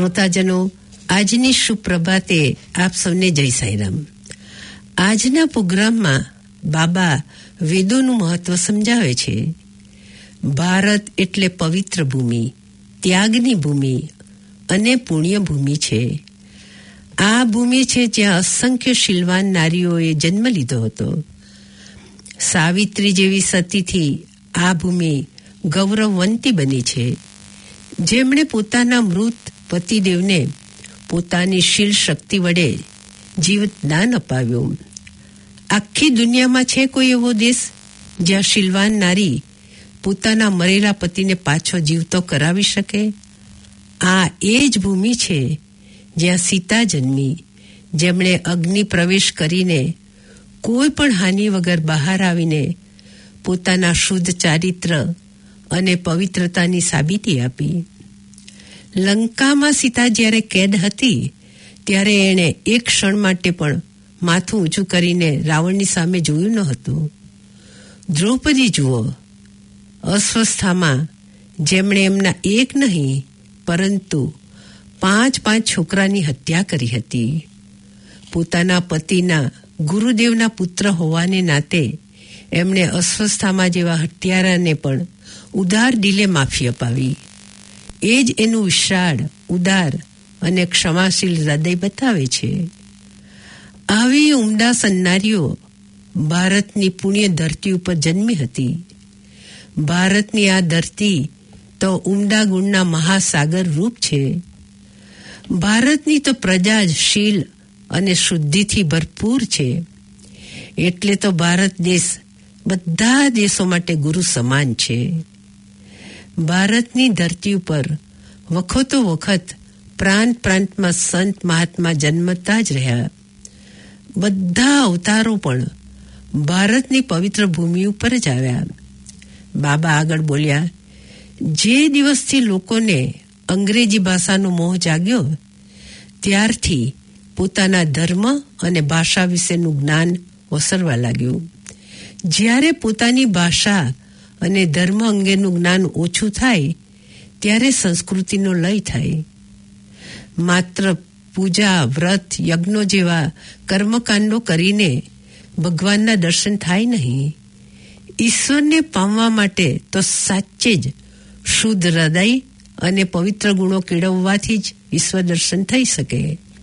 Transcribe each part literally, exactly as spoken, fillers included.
શ્રોતાજનો, આજની સુપ્રભાતે આપ સૌને જય સાંઈરામ. આજના પ્રોગ્રામમાં બાબા વેદોનું મહત્વ સમજાવે છે. ભારત એટલે પવિત્ર ભૂમિ, ત્યાગની ભૂમિ અને પુણ્ય ભૂમિ છે. આ ભૂમિ છે જ્યાં અસંખ્ય શીલવાન નારીઓએ જન્મ લીધો હતો. સાવિત્રી જેવી સતીથી આ ભૂમિ ગૌરવવંતી બની છે, જેમણે પોતાના મૃત પતિદેવને પોતાની શીલ શક્તિ વડે જીવતદાન અપાવ્યું. આખી દુનિયામાં છે કોઈ એવો દેશ જ્યાં શીલવાન નારી પોતાના મરેલા પતિને પાછો જીવતો કરાવી શકે? આ એ જ ભૂમિ છે જ્યાં સીતા જન્મી, જેમણે અગ્નિ પ્રવેશ કરીને કોઈ પણ હાનિ વગર બહાર આવીને પોતાના શુદ્ધ ચારિત્ર અને પવિત્રતાની સાબિતી આપી. લંકામાં સીતા જ્યારે કેદ હતી ત્યારે એણે એક ક્ષણ માટે પણ માથું ઊંચું કરીને રાવણની સામે જોયું ન હતું. દ્રૌપદી જુઓ, અસ્વસ્થામાં જેમણે એમના એક નહીં પરંતુ પાંચ પાંચ છોકરાની હત્યા કરી હતી. પોતાના પતિના ગુરુદેવના પુત્ર હોવાને નાતે એમણે અસ્વસ્થામાં જેવા હત્યારાને પણ ઉદાર દિલે માફી અપાવી. એ જ એનું વિશાળ, ઉદાર અને ક્ષમાશીલ હૃદય બતાવે છે. આવી ઉમદા સન્નારીઓ ભારતની પુણ્ય ધરતી ઉપર જન્મી હતી. ભારતની આ ધરતી તો ઉમદા ગુણના મહાસાગર રૂપ છે. ભારતની તો પ્રજા જ શીલ અને શુદ્ધિથી ભરપૂર છે. એટલે તો ભારત દેશ બધા દેશો માટે ગુરુ સમાન છે. ભારતની ધરતી ઉપર વખતો વખત પ્રાંત પ્રાંતમાં સંત મહાત્મા જન્મતા જ રહ્યા. બધા અવતારો પણ ભારતની પવિત્ર ભૂમિ ઉપર જ આવ્યા. બાબા આગળ બોલ્યા, જે દિવસથી લોકોને અંગ્રેજી ભાષાનો મોહ જાગ્યો ત્યારથી પોતાના ધર્મ અને ભાષા વિશેનું જ્ઞાન ઓસરવા લાગ્યું. જ્યારે પોતાની ભાષા અને ધર્મ અંગેનું જ્ઞાન ઓછું થાય ત્યારે સંસ્કૃતિનો લય થાય. માત્ર પૂજા, વ્રત, યજ્ઞો જેવા કર્મકાંડો કરીને ભગવાનના દર્શન થાય નહીં. ઈશ્વરને પામવા માટે તો સાચે જ શુદ્ધ હૃદય અને પવિત્ર ગુણો કેળવવાથી જ ઈશ્વર દર્શન થઈ શકે.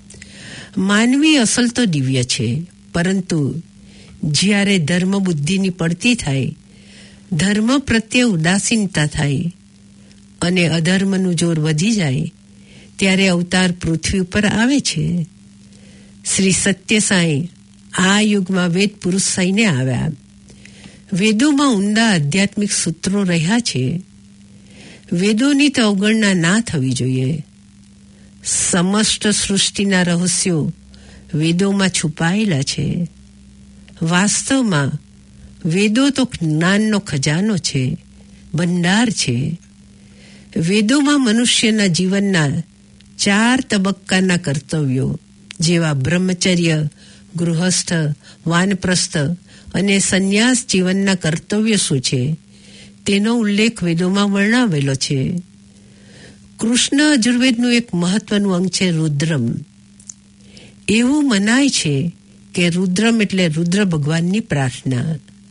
માનવી અસલ તો દિવ્ય છે, પરંતુ જ્યારે ધર્મ બુદ્ધિની પડતી થાય, ધર્મ પ્રત્યે ઉદાસીનતા થાય અને અધર્મનું જોર વધી જાય ત્યારે અવતાર પૃથ્વી ઉપર આવે છે. શ્રી સત્ય સાંઈ આ યુગમાં વેદ પુરુષ થઈને આવ્યા. વેદોમાં ઊંડા આધ્યાત્મિક સૂત્રો રહ્યા છે. વેદોની તો અવગણના ના થવી જોઈએ. સમસ્ત સૃષ્ટિના રહસ્યો વેદોમાં છુપાયેલા છે. વાસ્તવમાં વેદો તો જ્ઞાનનો ખજાનો છે, ભંડાર છે. વેદોમાં મનુષ્યના જીવનના ચાર તબક્કાના કર્તવ્યો જેવા બ્રહ્મચર્ય, ગૃહસ્થ, વાનપ્રસ્થ અને સંન્યાસ જીવનના કર્તવ્ય શું છે તેનો ઉલ્લેખ વેદોમાં વર્ણવેલો છે. કૃષ્ણ અજુર્વેદનું એક મહત્વનું અંગ છે રુદ્રમ. એવું મનાય છે કે રુદ્રમ એટલે રુદ્ર ભગવાનની પ્રાર્થના.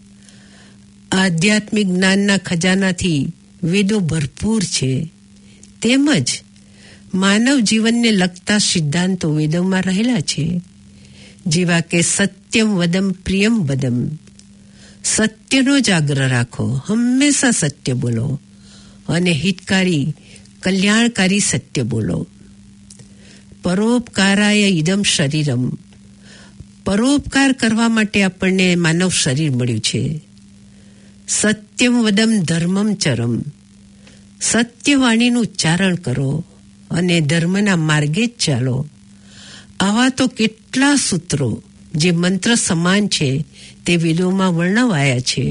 આધ્યાત્મિક જ્ઞાનના ખજાનાથી વેદો ભરપૂર છે. તેમજ માનવ જીવનને લગતા સિદ્ધાંતો વેદોમાં રહેલા છે, જેવા કે સત્યમ વદમ પ્રિયમ વદમ. સત્યનો જ આગ્રહ રાખો, હંમેશા સત્ય બોલો અને હિતકારી, કલ્યાણકારી સત્ય બોલો. પરોપકારાય ઇદમ શરીરમ. પરોપકાર કરવા માટે આપણને માનવ શરીર મળ્યું છે. સત્યમ વદમ ધર્મમ ચરમ. સત્યવાણીનું ઉચ્ચારણ કરો અને ધર્મના માર્ગે જ ચાલો. આવા તો કેટલા સૂત્રો જે મંત્ર સમાન છે તે વેદોમાં વર્ણવાયા છે.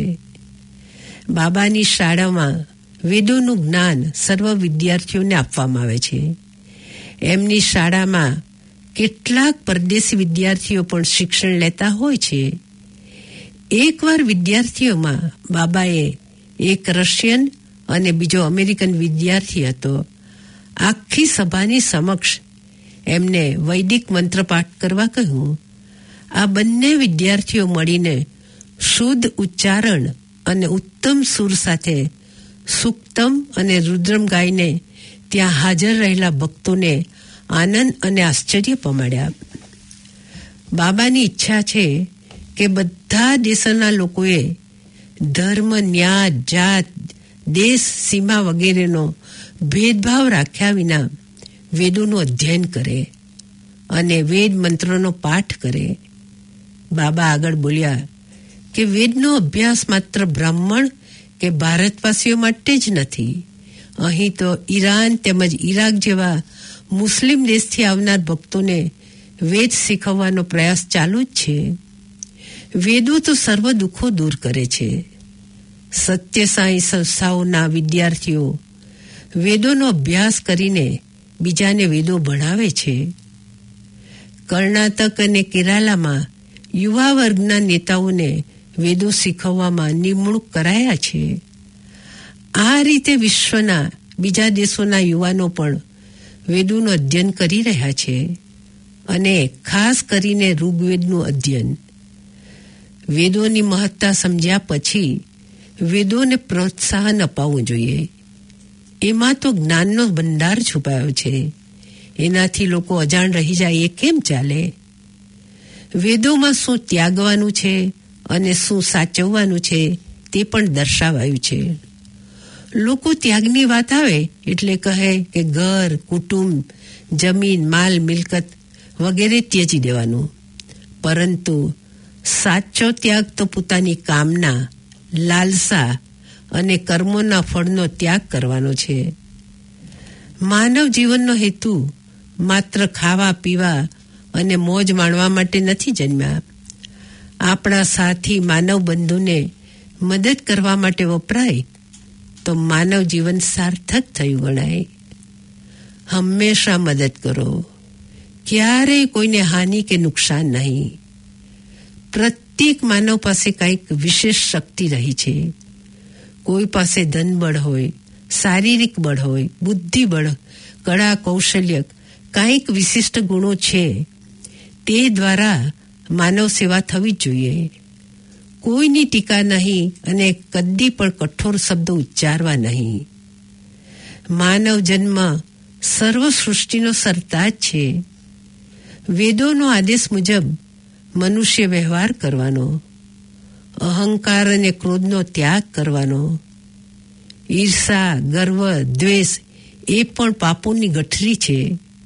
બાબાની શાળામાં વેદોનું જ્ઞાન સર્વ વિદ્યાર્થીઓને આપવામાં આવે છે. એમની શાળામાં કેટલાક પરદેશી વિદ્યાર્થીઓ પણ શિક્ષણ લેતા હોય છે. એકવાર વિદ્યાર્થીઓમાં બાબાએ એક રશિયન અને બીજો અમેરિકન વિદ્યાર્થી હતો. આખી સભાની સમક્ષ એમને વૈદિક મંત્રપાઠ કરવા કહ્યું. આ બંને વિદ્યાર્થીઓ મળીને શુદ્ધ ઉચ્ચારણ અને ઉત્તમ સુર સાથે સુક્તમ અને રુદ્રમ ગાઈને ત્યાં હાજર રહેલા ભક્તોને આનંદ અને આશ્ચર્ય પમાડ્યા. બાબાની ઈચ્છા છે કે બધા દેશના લોકોએ ધર્મ, ન્યાય, જાત, દેશ, સીમા વગેરેનો ભેદભાવ રાખ્યા વિના વેદોનું અધ્યયન કરે અને વેદ મંત્રોનો પાઠ કરે. બાબા આગળ બોલ્યા કે વેદનો અભ્યાસ માત્ર બ્રાહ્મણ કે ભારતવાસીઓ માટે જ નથી. અહીં તો ઈરાન તેમજ ઈરાક જેવા મુસ્લિમ દેશથી આવનાર ભક્તોને વેદ શીખવવાનો પ્રયાસ ચાલુ જ છે. વેદો તો સર્વ દુઃખો દૂર કરે છે. સત્ય સાંઈ સંસ્થાઓના વિદ્યાર્થીઓ વેદોનો અભ્યાસ કરીને બીજાને વેદો ભણાવે છે. કર્ણાટક અને કેરાલામાં યુવા વર્ગના નેતાઓને વેદો શીખવવામાં નિમણૂક કરાયા છે. આ રીતે વિશ્વના બીજા દેશોના યુવાનો પણ વેદોનું અધ્યયન કરી રહ્યા છે અને ખાસ કરીને ઋગ્વેદનું અધ્યયન. વેદોની મહત્તા સમજ્યા પછી વેદોને પ્રોત્સાહન અપાવવું જોઈએ. એમાં તો જ્ઞાનનો ભંડાર છુપાયો છે. એનાથી લોકો અજાણ રહી જાય એ કેમ ચાલે? વેદોમાં શું ત્યાગવાનું છે અને શું સાચવવાનું છે તે પણ દર્શાવાયું છે. લોકો ત્યાગની વાત આવે એટલે કહે કે ઘર, કુટુંબ, જમીન, માલ, મિલકત વગેરે ત્યજી દેવાનું. પરંતુ સાચો ત્યાગ તો પોતાની કામના, લાલસા અને કર્મોના ફળનો ત્યાગ કરવાનો છે. માનવ જીવનનો હેતુ માત્ર ખાવા પીવા અને મોજ માણવા માટે નથી જન્મ્યા. આપણા સાથી માનવ બંધુને મદદ કરવા માટે વપરાય તો માનવ જીવન સાર્થક થયું ગણાય. હંમેશા મદદ કરો, ક્યારેય કોઈને હાનિ કે નુકસાન નહીં. પ્રત્યેક માનવ પાસે કંઈક વિશેષ શક્તિ રહી છે. કોઈ પાસે ધનબળ હોય, શારીરિક બળ હોય, બુદ્ધિબળ, કળા, કૌશલ્ય, કંઈક વિશિષ્ટ ગુણો છે. તે દ્વારા માનવ સેવા થવી જ જોઈએ. કોઈની ટીકા નહીં અને કદી પણ કઠોર શબ્દો ઉચ્ચારવા નહીં. માનવ જન્મ સર્વ સૃષ્ટિનો સરતાજ છે. વેદોનો આદેશ મુજબ મનુષ્ય વ્યવહાર કરવાનો, અહંકાર અને ક્રોધનો ત્યાગ કરવાનો. ઈર્ષા, ગર્વ, દ્વેષ એ પણ પાપોની ગઠરી છે.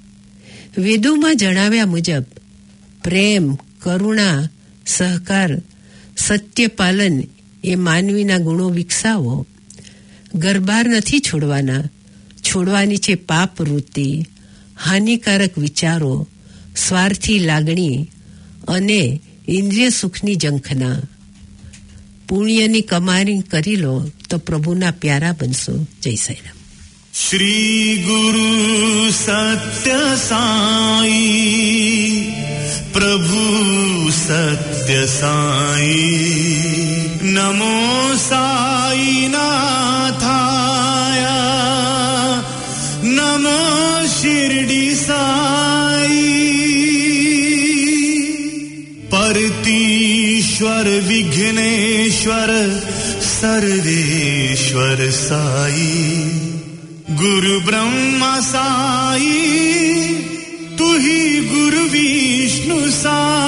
વેદોમાં જણાવ્યા મુજબ પ્રેમ, કરુણા, સહકાર, સત્ય પાલન એ માનવીના ગુણો વિકસાવો. ગરબાર નથી છોડવાના. છોડવાની છે પાપ વૃત્તિ, હાનિકારક વિચારો, સ્વાર્થી લાગણી અને ઇન્દ્રિય સુખની ઝંખના. પુણ્યની કમાણી કરી લો તો પ્રભુના પ્યારા બનશો. જય સાંઈરામ. શ્રી ગુરુ સત્ય સાઈ પ્રભુ સત્ય સાઈ નમો સાઈ નાથાય નમો શિરડી સાઈ પરતીશ્વર વિઘ્નેશ્વર સર્વેશ્વર સાઈ गुरु ब्रह्मा साई तू ही गुरु विष्णु साई।